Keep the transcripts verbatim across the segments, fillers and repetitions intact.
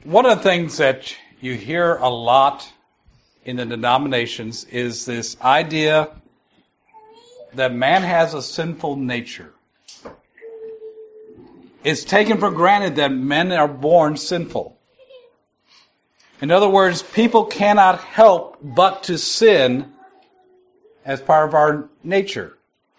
One of the things that you hear a lot in the denominations is this idea that man has a sinful nature. It's taken for granted that men are born sinful. In other words, people cannot help but to sin as part of our nature.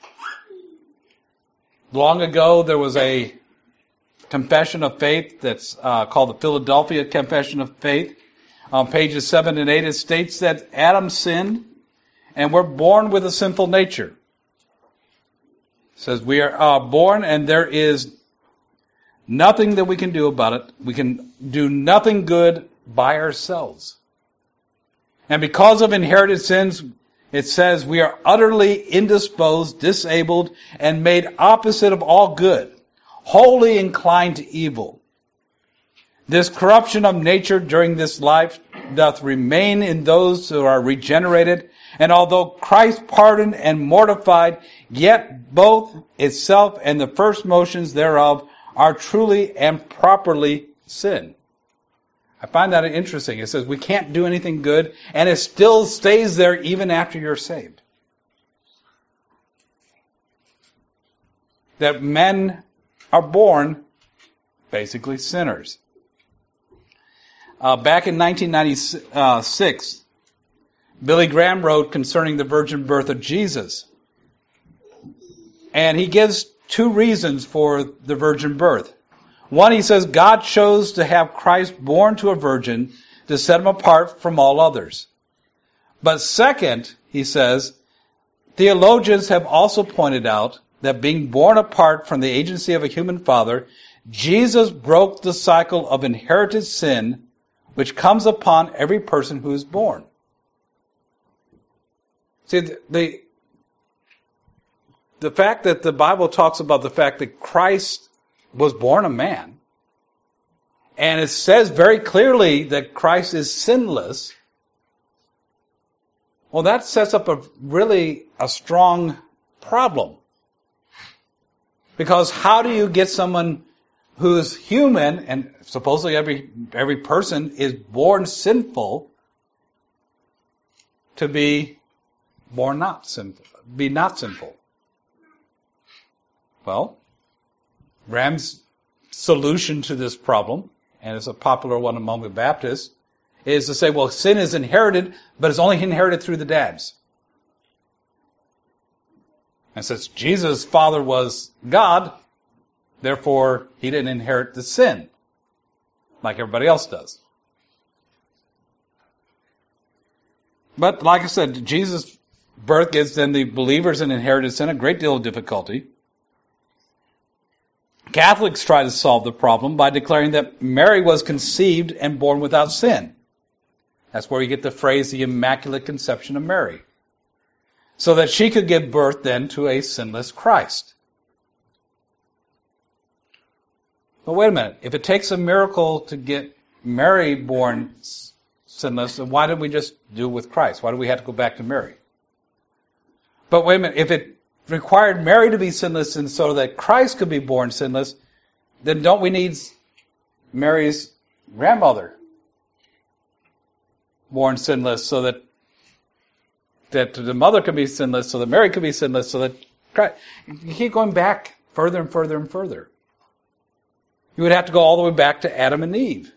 Long ago, there was a confession of faith that's uh, called the Philadelphia Confession of Faith. On pages seven and eight, it states that Adam sinned and we're born with a sinful nature. It says we are uh, born and there is nothing that we can do about it. We can do nothing good by ourselves. And because of inherited sins, it says we are utterly indisposed, disabled, and made opposite of all good, wholly inclined to evil. This corruption of nature during this life doth remain in those who are regenerated, and although Christ pardoned and mortified, yet both itself and the first motions thereof are truly and properly sin. I find that interesting. It says we can't do anything good, and it still stays there even after you're saved. That men are born basically sinners. Uh, back in nineteen ninety-six, Billy Graham wrote concerning the virgin birth of Jesus. And he gives two reasons for the virgin birth. One, he says, God chose to have Christ born to a virgin to set him apart from all others. But second, he says, theologians have also pointed out that being born apart from the agency of a human father, Jesus broke the cycle of inherited sin which comes upon every person who is born. See, the, the, the fact that the Bible talks about the fact that Christ was born a man, and it says very clearly that Christ is sinless, well, that sets up a really a strong problem. Because how do you get someone who's human, and supposedly every every person is born sinful, to be born not sinful, be not sinful? Well, Graham's solution to this problem, and it's a popular one among the Baptists, is to say, well, sin is inherited, but it's only inherited through the dads. And since Jesus' father was God, therefore he didn't inherit the sin like everybody else does. But like I said, Jesus' birth gives then the believers in inherited sin a great deal of difficulty. Catholics try to solve the problem by declaring that Mary was conceived and born without sin. That's where you get the phrase, the Immaculate Conception of Mary. So that she could give birth then to a sinless Christ. But wait a minute. If it takes a miracle to get Mary born sinless, then why didn't we just do it with Christ? Why do we have to go back to Mary? But wait a minute. If it required Mary to be sinless and so that Christ could be born sinless, then don't we need Mary's grandmother born sinless so that that the mother could be sinless, so that Mary could be sinless, so that Christ... You keep going back further and further and further. You would have to go all the way back to Adam and Eve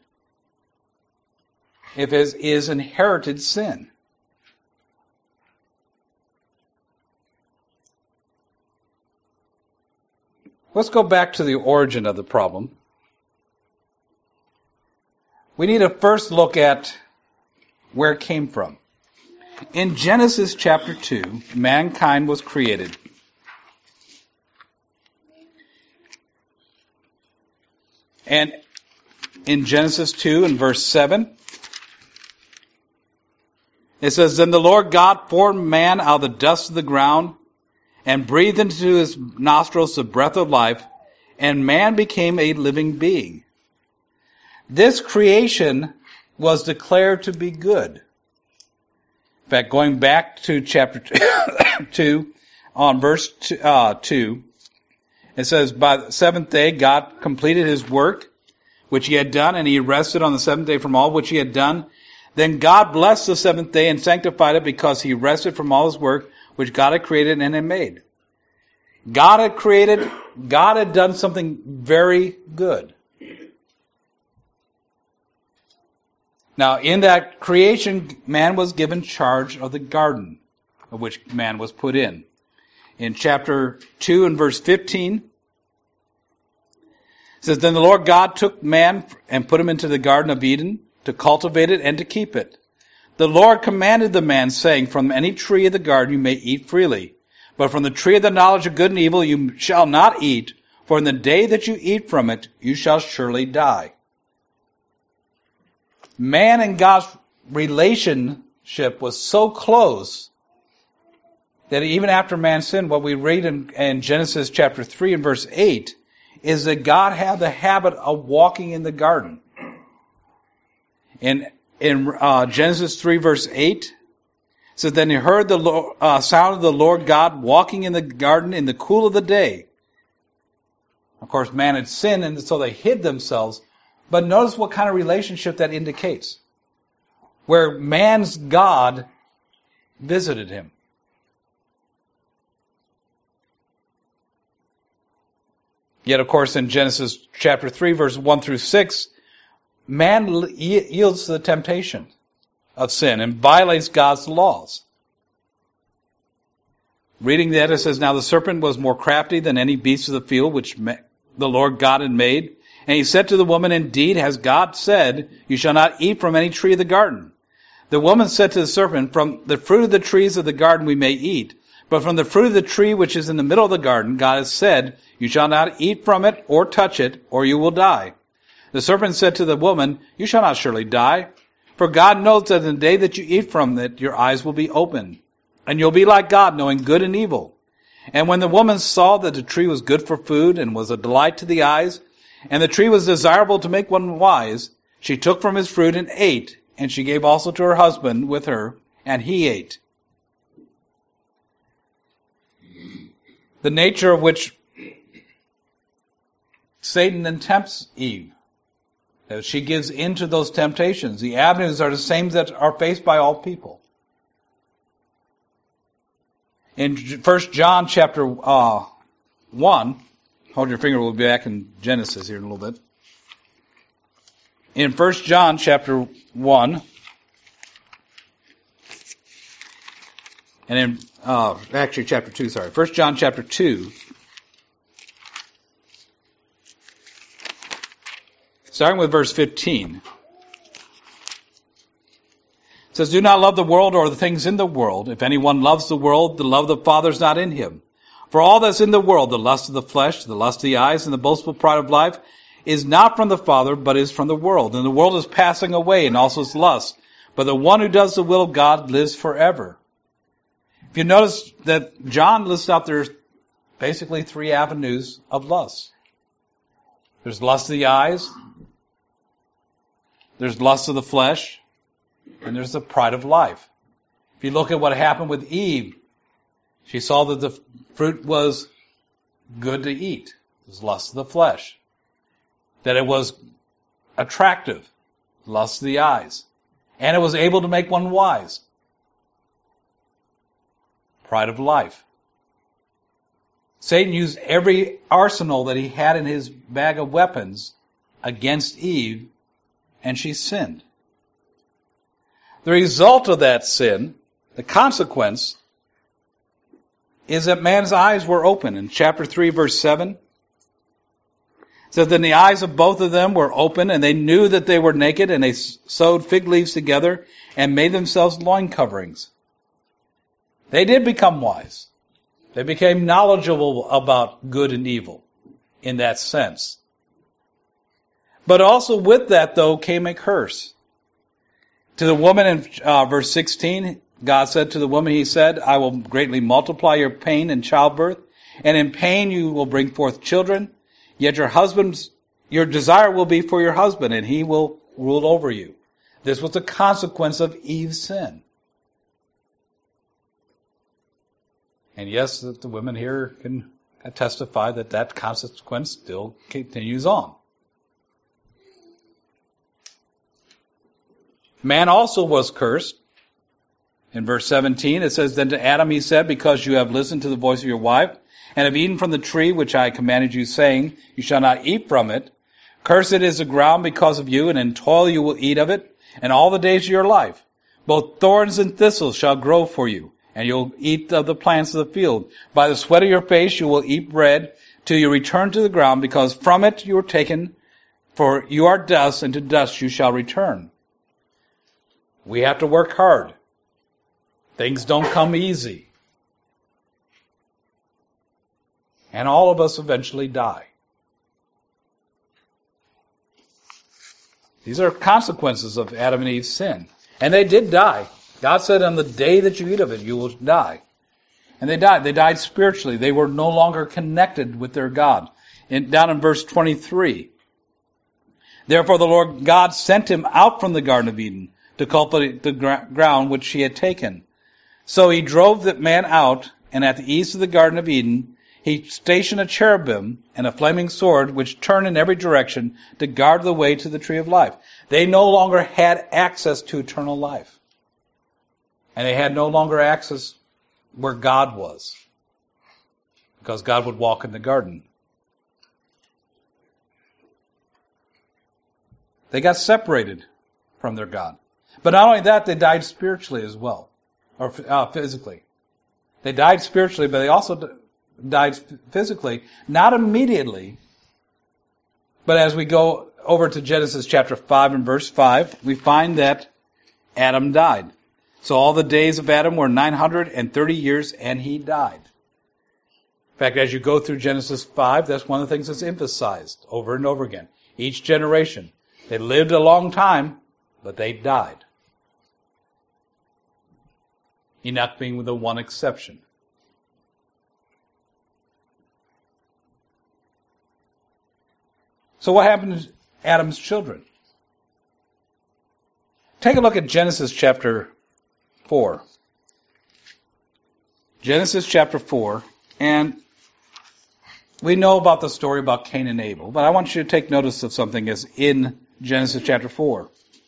if it is inherited sin. Let's go back to the origin of the problem. We need to first look at where it came from. In Genesis chapter two, mankind was created. And in Genesis two and verse seven, it says, Then the Lord God formed man out of the dust of the ground, and breathed into his nostrils the breath of life, and man became a living being. This creation was declared to be good. In fact, going back to chapter two, on verse two, uh, two, it says, By the seventh day God completed his work which he had done, and he rested on the seventh day from all which he had done. Then God blessed the seventh day and sanctified it, because he rested from all his work which God had created and had made. God had created, God had done something very good. Now, in that creation, man was given charge of the garden, of which man was put in. In chapter two and verse fifteen, it says, Then the Lord God took man and put him into the Garden of Eden to cultivate it and to keep it. The Lord commanded the man, saying, From any tree of the garden you may eat freely, but from the tree of the knowledge of good and evil you shall not eat, for in the day that you eat from it you shall surely die. Man and God's relationship was so close that even after man sinned, what we read in, in Genesis chapter three and verse eight is that God had the habit of walking in the garden. In, in uh, Genesis three verse eight, it says, Then he heard the Lord, uh, sound of the Lord God walking in the garden in the cool of the day. Of course, man had sinned, and so they hid themselves. But notice what kind of relationship that indicates. Where man's God visited him. Yet, of course, in Genesis chapter three, verse one through six, man yields to the temptation of sin and violates God's laws. Reading that, it says, Now the serpent was more crafty than any beast of the field which the Lord God had made. And he said to the woman, Indeed, has God said, You shall not eat from any tree of the garden. The woman said to the serpent, From the fruit of the trees of the garden we may eat. But from the fruit of the tree which is in the middle of the garden, God has said, You shall not eat from it or touch it, or you will die. The serpent said to the woman, You shall not surely die. For God knows that in the day that you eat from it, your eyes will be opened, and you'll be like God, knowing good and evil. And when the woman saw that the tree was good for food and was a delight to the eyes, and the tree was desirable to make one wise, she took from his fruit and ate, and she gave also to her husband with her, and he ate. The nature of which Satan then tempts Eve, as she gives in to those temptations. The avenues are the same that are faced by all people. In First John chapter uh, one, hold your finger, we'll be back in Genesis here in a little bit. In First John chapter one, and in, uh, actually chapter two, sorry. First John chapter two, starting with verse fifteen. It says, Do not love the world or the things in the world. If anyone loves the world, the love of the Father is not in him. For all that's in the world, the lust of the flesh, the lust of the eyes, and the boastful pride of life, is not from the Father, but is from the world. And the world is passing away, and also its lust. But the one who does the will of God lives forever. If you notice that John lists out there basically three avenues of lust. There's lust of the eyes, there's lust of the flesh, and there's the pride of life. If you look at what happened with Eve, she saw that the fruit was good to eat. It was lust of the flesh. That it was attractive, lust of the eyes. And it was able to make one wise. Pride of life. Satan used every arsenal that he had in his bag of weapons against Eve, and she sinned. The result of that sin, the consequence, is that man's eyes were open. In chapter three, verse seven, it says, Then the eyes of both of them were open, and they knew that they were naked, and they sewed fig leaves together and made themselves loin coverings. They did become wise. They became knowledgeable about good and evil in that sense. But also with that, though, came a curse. To the woman in uh, verse sixteen, God said to the woman, He said, I will greatly multiply your pain in childbirth, and in pain you will bring forth children. Yet your husband's, your desire will be for your husband, and he will rule over you. This was the consequence of Eve's sin. And yes, the women here can testify that that consequence still continues on. Man also was cursed. In verse seventeen, it says, Then to Adam he said, Because you have listened to the voice of your wife, and have eaten from the tree which I commanded you, saying, You shall not eat from it. Cursed is the ground because of you, and in toil you will eat of it, and all the days of your life. Both thorns and thistles shall grow for you, and you'll eat of the plants of the field. By the sweat of your face you will eat bread, till you return to the ground, because from it you are taken, for you are dust, and to dust you shall return. We have to work hard. Things don't come easy. And all of us eventually die. These are consequences of Adam and Eve's sin. And they did die. God said, on the day that you eat of it, you will die. And they died. They died spiritually. They were no longer connected with their God. In, down in verse twenty-three. Therefore the Lord God sent him out from the Garden of Eden to cultivate the ground which he had taken. So he drove the man out, and at the east of the Garden of Eden, he stationed a cherubim and a flaming sword, which turned in every direction to guard the way to the tree of life. They no longer had access to eternal life. And they had no longer access where God was, because God would walk in the garden. They got separated from their God. But not only that, they died spiritually as well. Or uh, physically. They died spiritually, but they also d- died physically. Not immediately, but as we go over to Genesis chapter five and verse five, we find that Adam died. So all the days of Adam were nine hundred thirty years, and he died. In fact, as you go through Genesis five, that's one of the things that's emphasized over and over again. Each generation. They lived a long time, but they died. Enoch being the one exception. So what happened to Adam's children? Take a look at Genesis chapter four. Genesis chapter four, and we know about the story about Cain and Abel, but I want you to take notice of something as in Genesis chapter four.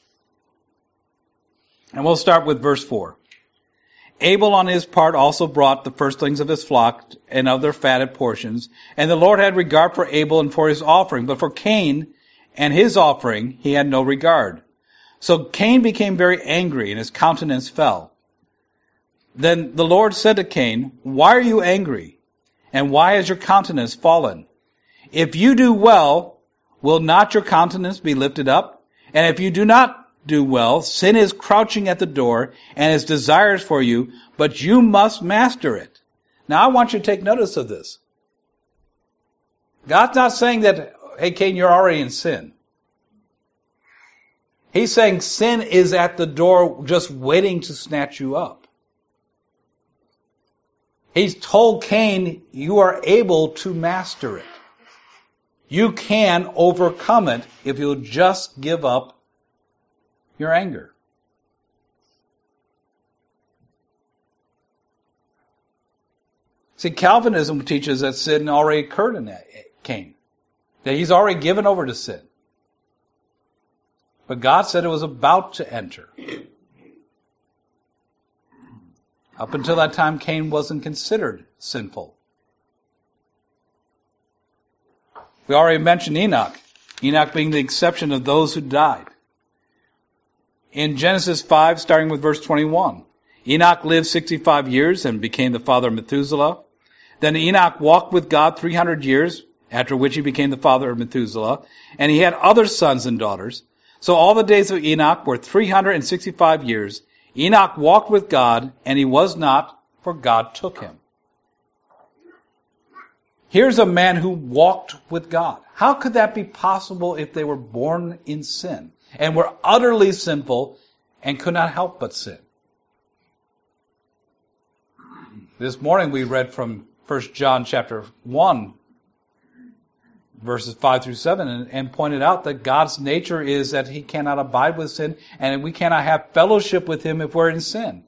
And we'll start with verse four. Abel on his part also brought the firstlings of his flock and of their fatted portions. And the Lord had regard for Abel and for his offering, but for Cain and his offering he had no regard. So Cain became very angry, and his countenance fell. Then the Lord said to Cain, Why are you angry? And why has your countenance fallen? If you do well, will not your countenance be lifted up? And if you do not do well, sin is crouching at the door and its desires for you, but you must master it. Now I want you to take notice of this. God's not saying that, hey Cain, you're already in sin. He's saying sin is at the door just waiting to snatch you up. He's told Cain, you are able to master it. You can overcome it if you'll just give up your anger. See, Calvinism teaches that sin already occurred in that Cain. That he's already given over to sin. But God said it was about to enter. Up until that time, Cain wasn't considered sinful. We already mentioned Enoch. Enoch being the exception of those who died. In Genesis five, starting with verse twenty-one, Enoch lived sixty-five years and became the father of Methuselah. Then Enoch walked with God three hundred years, after which he became the father of Methuselah. And he had other sons and daughters. So all the days of Enoch were three hundred sixty-five years. Enoch walked with God, and he was not, for God took him. Here's a man who walked with God. How could that be possible if they were born in sin and were utterly sinful and could not help but sin? This morning we read from First John chapter one, verses five through seven, and, and pointed out that God's nature is that he cannot abide with sin, and we cannot have fellowship with him if we're in sin.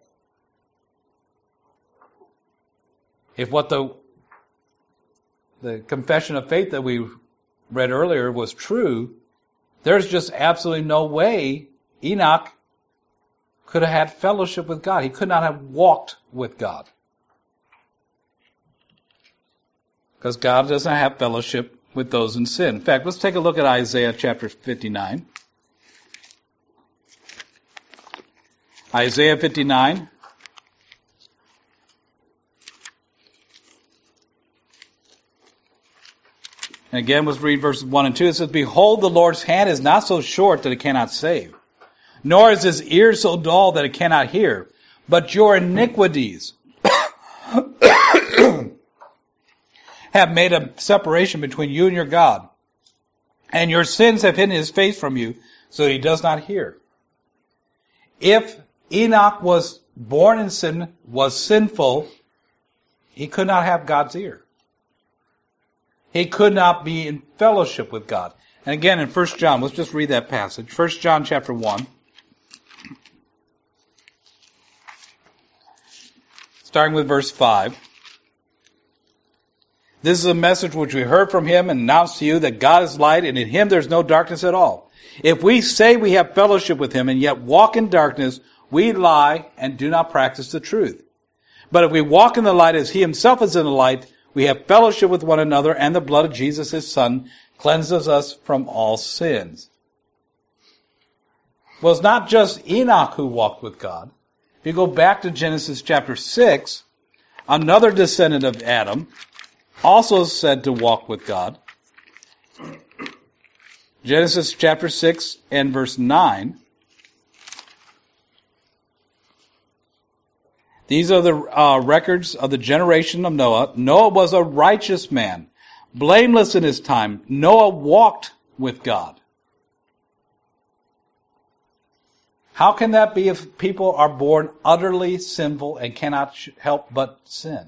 If what the the confession of faith that we read earlier was true, there's just absolutely no way Enoch could have had fellowship with God. He could not have walked with God. Because God doesn't have fellowship with those in sin. In fact, let's take a look at Isaiah chapter fifty-nine. Isaiah fifty-nine. And again, let's read verses one and two. It says, Behold, the Lord's hand is not so short that it cannot save, nor is his ear so dull that it cannot hear. But your iniquities have made a separation between you and your God, and your sins have hidden his face from you, so that he does not hear. If Enoch was born in sin, was sinful, he could not have God's ear. He could not be in fellowship with God. And again, in First John, let's just read that passage. First John chapter one. Starting with verse five. This is a message which we heard from him and announced to you, that God is light, and in him there's no darkness at all. If we say we have fellowship with him and yet walk in darkness, we lie and do not practice the truth. But if we walk in the light as he himself is in the light, we have fellowship with one another, and the blood of Jesus, his Son, cleanses us from all sins. Well, it's not just Enoch who walked with God. If you go back to Genesis chapter six, another descendant of Adam also said to walk with God. Genesis chapter six and verse nine. These are the uh, records of the generation of Noah. Noah was a righteous man, blameless in his time. Noah walked with God. How can that be if people are born utterly sinful and cannot help but sin?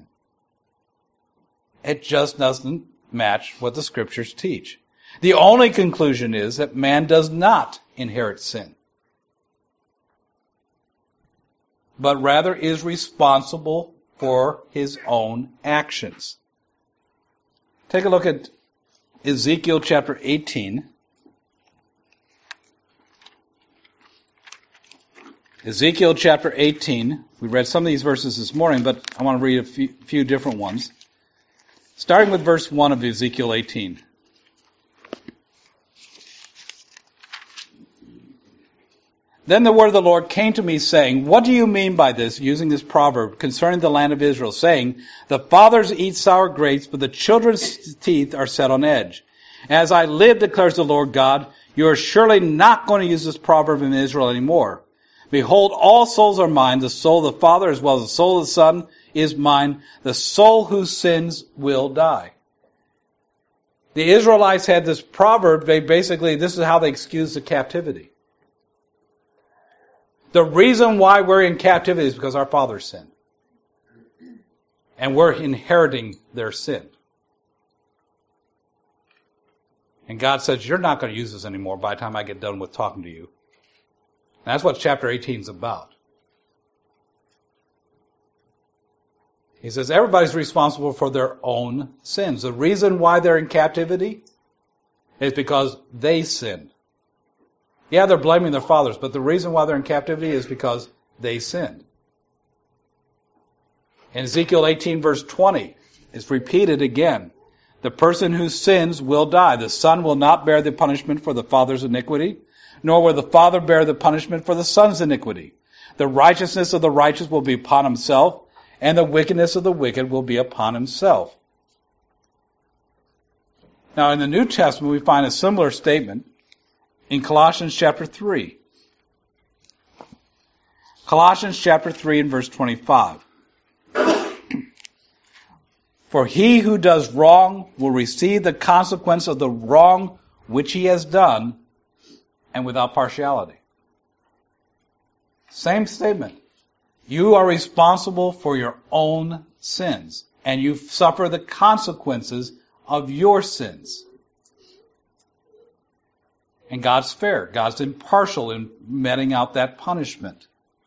It just doesn't match what the scriptures teach. The only conclusion is that man does not inherit sin, but rather is responsible for his own actions. Take a look at Ezekiel chapter eighteen. Ezekiel chapter eighteen. We read some of these verses this morning, but I want to read a few, few different ones. Starting with verse one of Ezekiel eighteen. Then the word of the Lord came to me, saying, What do you mean by this, using this proverb concerning the land of Israel, saying, The fathers eat sour grapes, but the children's teeth are set on edge. As I live, declares the Lord God, you are surely not going to use this proverb in Israel anymore. Behold, all souls are mine. The soul of the Father as well as the soul of the Son is mine. The soul who sins will die. The Israelites had this proverb. They basically, this is how they excused the captivity. The reason why we're in captivity is because our fathers sinned. And we're inheriting their sin. And God says, you're not going to use this anymore by the time I get done with talking to you. And that's what chapter eighteen is about. He says everybody's responsible for their own sins. The reason why they're in captivity is because they sinned. Yeah, they're blaming their fathers, but the reason why they're in captivity is because they sinned. In Ezekiel eighteen verse twenty, it's repeated again. The person who sins will die. The son will not bear the punishment for the father's iniquity, nor will the father bear the punishment for the son's iniquity. The righteousness of the righteous will be upon himself, and the wickedness of the wicked will be upon himself. Now, in the New Testament, we find a similar statement in Colossians chapter three. Colossians chapter three and verse twenty-five. For he who does wrong will receive the consequence of the wrong which he has done, and without partiality. Same statement. You are responsible for your own sins, and you suffer the consequences of your sins. And God's fair. God's impartial in meting out that punishment.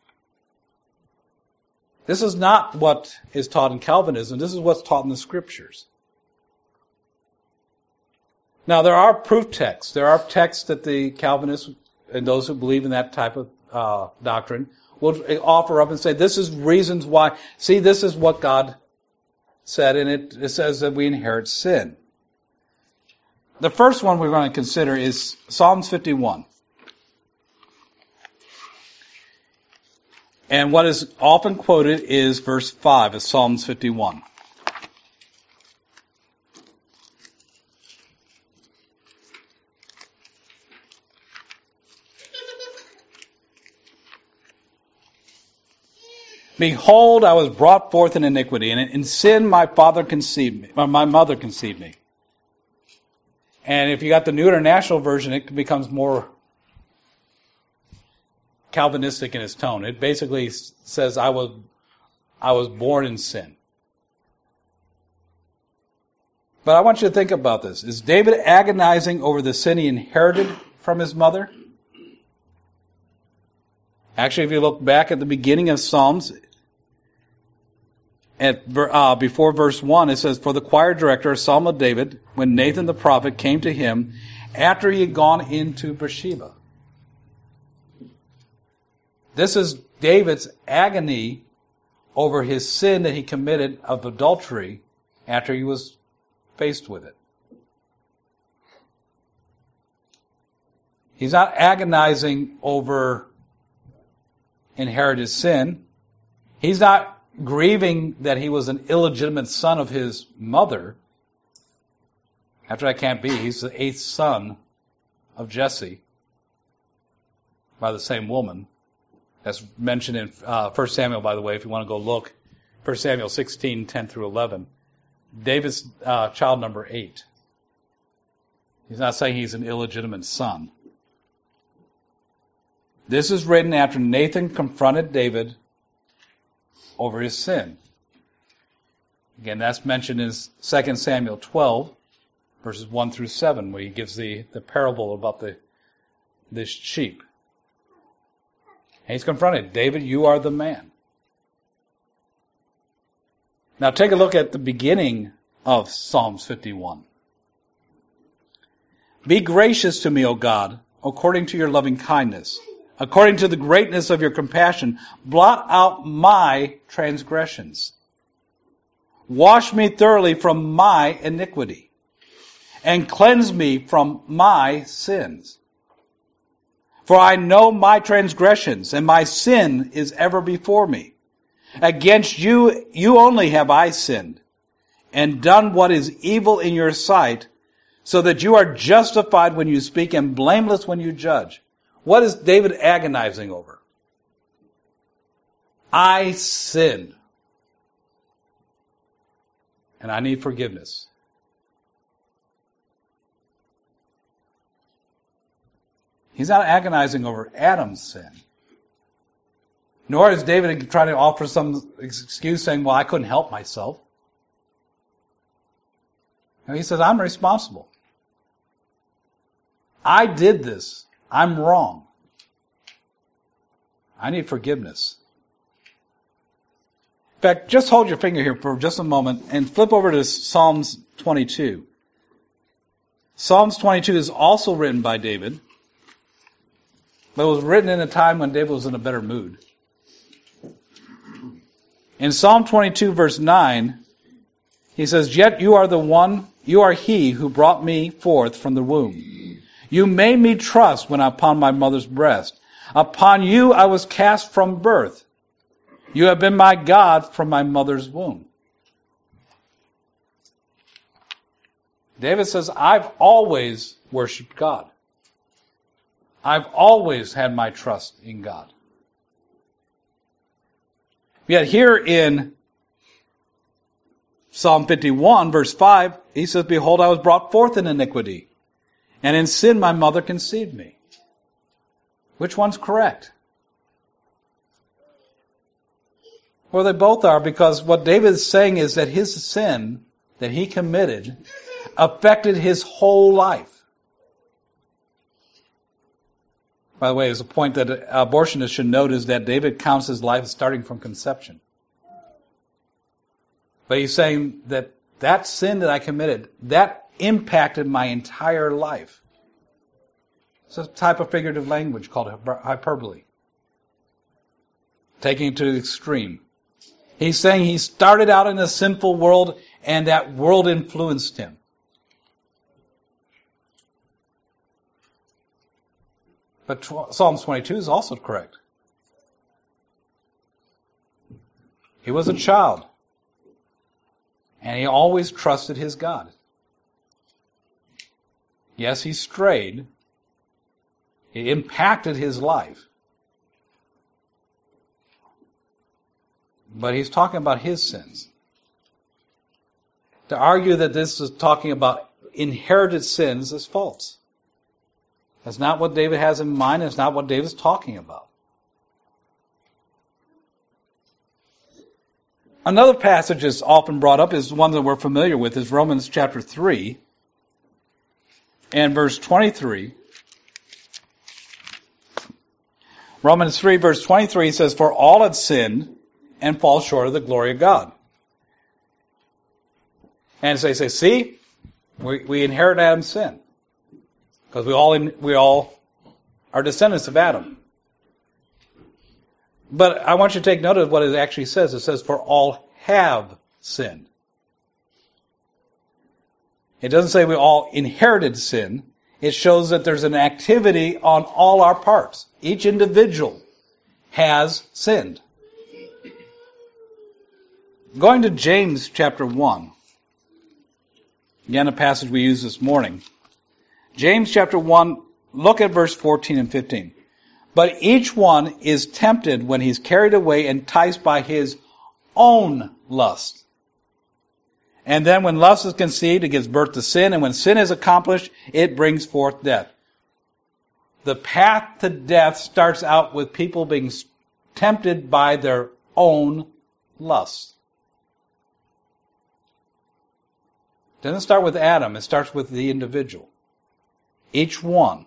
This is not what is taught in Calvinism. This is what's taught in the Scriptures. Now, there are proof texts. There are texts that the Calvinists and those who believe in that type of uh, doctrine will offer up and say, this is reasons why. See, this is what God said, and it, it says that we inherit sin. The first one we're going to consider is Psalms fifty-one. And what is often quoted is verse five of Psalms fifty-one. Behold, I was brought forth in iniquity, and in sin my father conceived me, or my mother conceived me. And if you got the New International Version, it becomes more Calvinistic in its tone. It basically says, I was, I was born in sin. But I want you to think about this. Is David agonizing over the sin he inherited from his mother? Actually, if you look back at the beginning of Psalms, at uh, before verse one, it says, for the choir director, a Psalm of David, when Nathan the prophet came to him after he had gone into Bathsheba. This is David's agony over his sin that he committed of adultery after he was faced with it. He's not agonizing over inherited sin. He's not grieving that he was an illegitimate son of his mother. After that can't be. He's the eighth son of Jesse by the same woman. That's mentioned in uh, First Samuel, by the way, if you want to go look. First Samuel sixteen, ten through eleven. David's uh, child number eight. He's not saying he's an illegitimate son. This is written after Nathan confronted David over his sin. Again, that's mentioned in Second Samuel twelve, verses one through seven, where he gives the, the parable about the this sheep. And he's confronted, David, you are the man. Now take a look at the beginning of Psalms fifty-one. Be gracious to me, O God, according to your loving kindness. According to the greatness of your compassion, blot out my transgressions. Wash me thoroughly from my iniquity, and cleanse me from my sins. For I know my transgressions, and my sin is ever before me. Against you, you only have I sinned, and done what is evil in your sight, so that you are justified when you speak, and blameless when you judge. What is David agonizing over? I sinned. And I need forgiveness. He's not agonizing over Adam's sin. Nor is David trying to offer some excuse saying, well, I couldn't help myself. No, he says, I'm responsible. I did this. I'm wrong. I need forgiveness. In fact, just hold your finger here for just a moment and flip over to Psalms twenty-two. Psalms twenty-two is also written by David, but it was written in a time when David was in a better mood. In Psalm twenty-two, verse nine, he says, yet you are the one, you are he who brought me forth from the womb. You made me trust when upon my mother's breast. Upon you I was cast from birth. You have been my God from my mother's womb. David says, I've always worshiped God. I've always had my trust in God. Yet here in Psalm fifty-one, verse five, he says, behold, I was brought forth in iniquity, and in sin my mother conceived me. Which one's correct? Well, they both are, because what David is saying is that his sin that he committed affected his whole life. By the way, there's a point that abortionists should note is that David counts his life starting from conception. But he's saying that that sin that I committed, that impacted my entire life. It's a type of figurative language called hyperbole. taking it to the extreme. He's saying he started out in a sinful world and that world influenced him. But Psalms twenty-two is also correct. He was a child, and he always trusted his God. Yes, he strayed. It impacted his life. But he's talking about his sins. To argue that this is talking about inherited sins is false. That's not what David has in mind. It's not what David's talking about. Another passage that's often brought up is one that we're familiar with, is Romans chapter three and verse twenty-three. Romans three verse twenty-three says, "For all had sinned and fall short of the glory of God." And so they say, see, we, we inherit Adam's sin. Because we all, we all are descendants of Adam. But I want you to take note of what it actually says. It says, for all have sinned. It doesn't say we all inherited sin. It shows that there's an activity on all our parts. Each individual has sinned. Going to James chapter one. Again, a passage we used this morning. James chapter one, look at verse fourteen and fifteen. But each one is tempted when he's carried away, enticed by his own lust. And then when lust is conceived, it gives birth to sin. And when sin is accomplished, it brings forth death. The path to death starts out with people being tempted by their own lust. It doesn't start with Adam. It starts with the individual. Each one.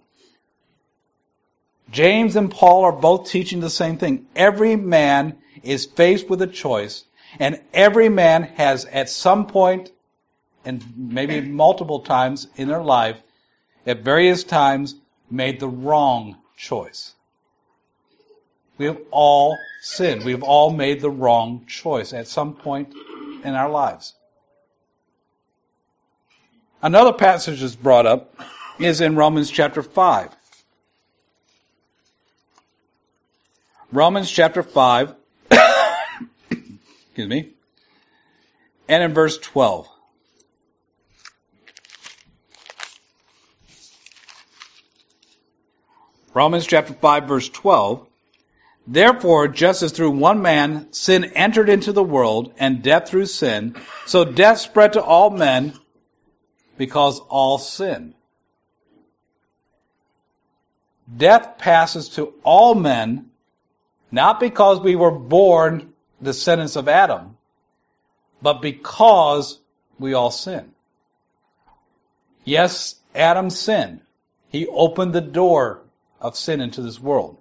James and Paul are both teaching the same thing. Every man is faced with a choice, and every man has at some point, and maybe multiple times in their life, at various times, made the wrong choice. We have all sinned. We have all made the wrong choice at some point in our lives. Another passage that's brought up is in Romans chapter five. Romans chapter five, excuse me, and in verse twelve. Romans chapter five, verse twelve. Therefore, just as through one man sin entered into the world, and death through sin, so death spread to all men, because all sinned. Death passes to all men, not because we were born descendants of Adam, but because we all sin. Yes, Adam sinned. He opened the door of sin into this world.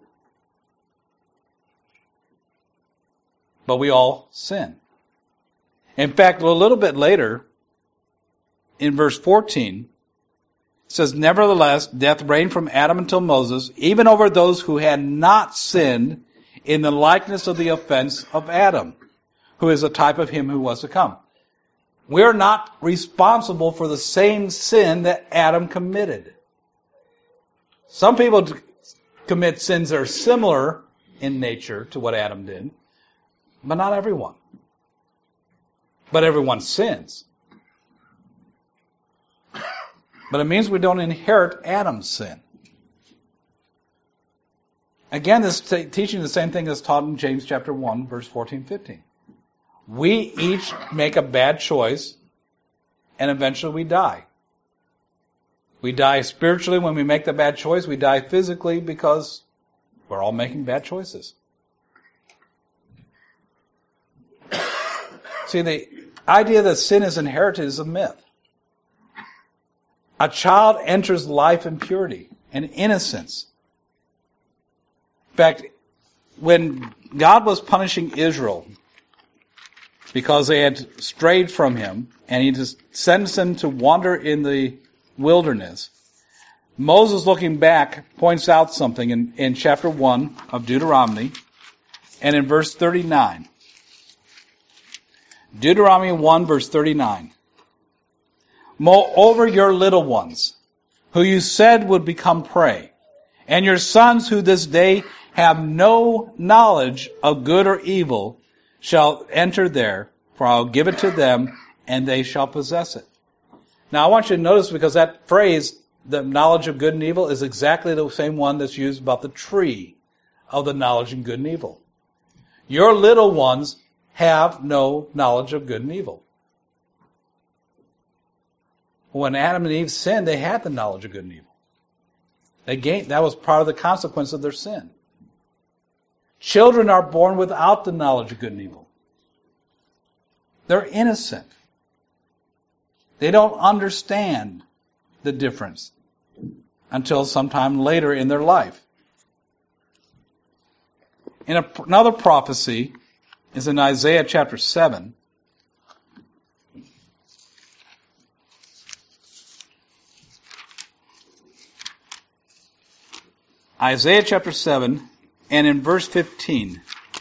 But we all sin. In fact, a little bit later, in verse fourteen, it says, nevertheless, death reigned from Adam until Moses, even over those who had not sinned, in the likeness of the offense of Adam, who is a type of him who was to come. We're not responsible for the same sin that Adam committed. Some people commit sins that are similar in nature to what Adam did, but not everyone. But everyone sins. But it means we don't inherit Adam's sin. Again, this t- teaching the same thing as taught in James chapter one, verse fourteen, fifteen. We each make a bad choice, and eventually we die. We die spiritually when we make the bad choice. We die physically because we're all making bad choices. See, the idea that sin is inherited is a myth. A child enters life in purity and innocence. In fact, when God was punishing Israel because they had strayed from him, and he just sentenced them to wander in the wilderness, Moses, looking back, points out something in, in chapter one of Deuteronomy and in verse thirty-nine. Deuteronomy one, verse thirty-nine. Moreover, your little ones, who you said would become prey, and your sons who this day have no knowledge of good or evil, shall enter there, for I will give it to them, and they shall possess it. Now I want you to notice, because that phrase, the knowledge of good and evil, is exactly the same one that's used about the tree of the knowledge of good and evil. Your little ones have no knowledge of good and evil. When Adam and Eve sinned, they had the knowledge of good and evil. They gained, that was part of the consequence of their sin. Children are born without the knowledge of good and evil. They're innocent. They don't understand the difference until sometime later in their life. In a, another prophecy is in Isaiah chapter seven. Isaiah chapter seven, and in verse fifteen.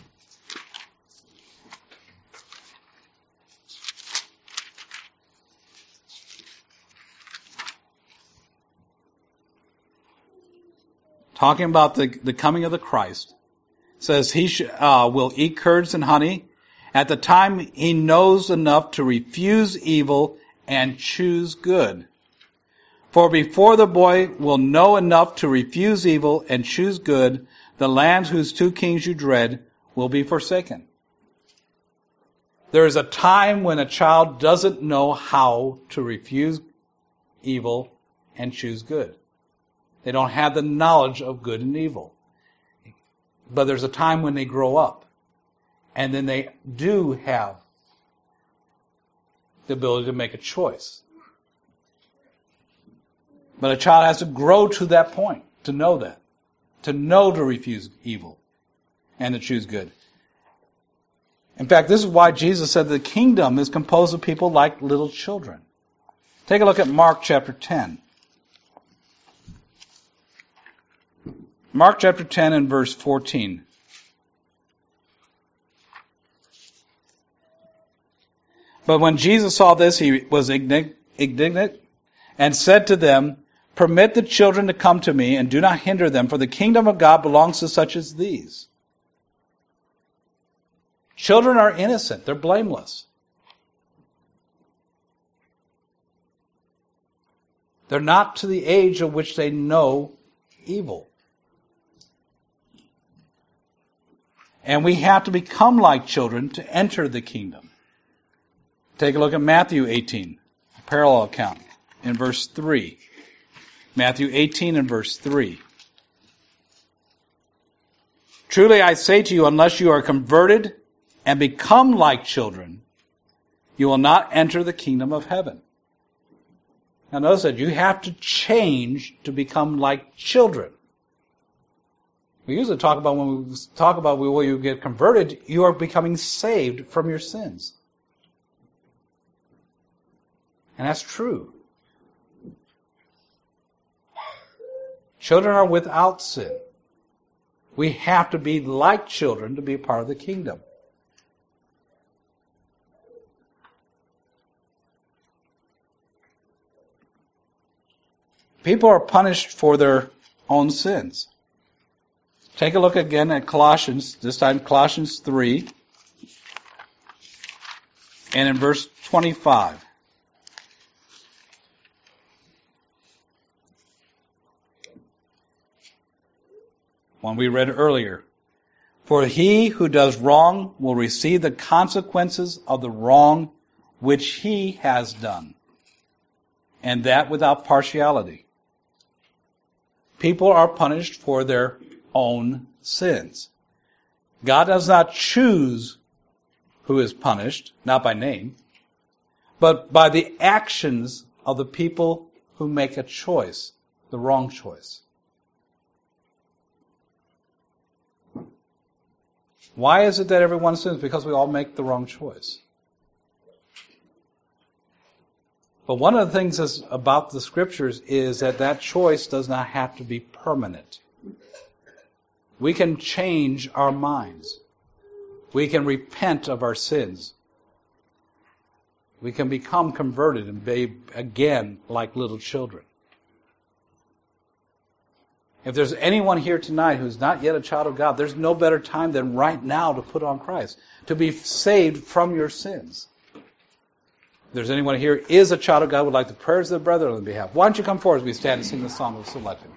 Talking about the, the coming of the Christ. It says he sh- uh, will eat curds and honey. At the time he knows enough to refuse evil and choose good. For before the boy will know enough to refuse evil and choose good, the land whose two kings you dread will be forsaken. There is a time when a child doesn't know how to refuse evil and choose good. They don't have the knowledge of good and evil. But there's a time when they grow up, and then they do have the ability to make a choice. But a child has to grow to that point, to know that. To know to refuse evil and to choose good. In fact, this is why Jesus said the kingdom is composed of people like little children. Take a look at Mark chapter ten. Mark chapter ten and verse fourteen. But when Jesus saw this, he was indignant and said to them, permit the children to come to me, and do not hinder them, for the kingdom of God belongs to such as these. Children are innocent. They're blameless. They're not to the age of which they know evil. And we have to become like children to enter the kingdom. Take a look at Matthew eighteen, a parallel account, in verse three. Matthew eighteen and verse three. Truly I say to you, unless you are converted and become like children, you will not enter the kingdom of heaven. Now notice that you have to change to become like children. We usually talk about, when we talk about when you get converted, you are becoming saved from your sins. And that's true. Children are without sin. We have to be like children to be a part of the kingdom. People are punished for their own sins. Take a look again at Colossians, this time Colossians three, and in verse twenty-five. One we read earlier. For he who does wrong will receive the consequences of the wrong which he has done, and that without partiality. People are punished for their own sins. God does not choose who is punished, not by name, but by the actions of the people who make a choice, the wrong choice. Why is it that everyone sins? Because we all make the wrong choice. But one of the things is, about the Scriptures is that that choice does not have to be permanent. We can change our minds. We can repent of our sins. We can become converted and be again like little children. If there's anyone here tonight who's not yet a child of God, there's no better time than right now to put on Christ, to be saved from your sins. If there's anyone here is a child of God, would like the prayers of the brethren on their behalf, why don't you come forward as we stand and sing the song of selection?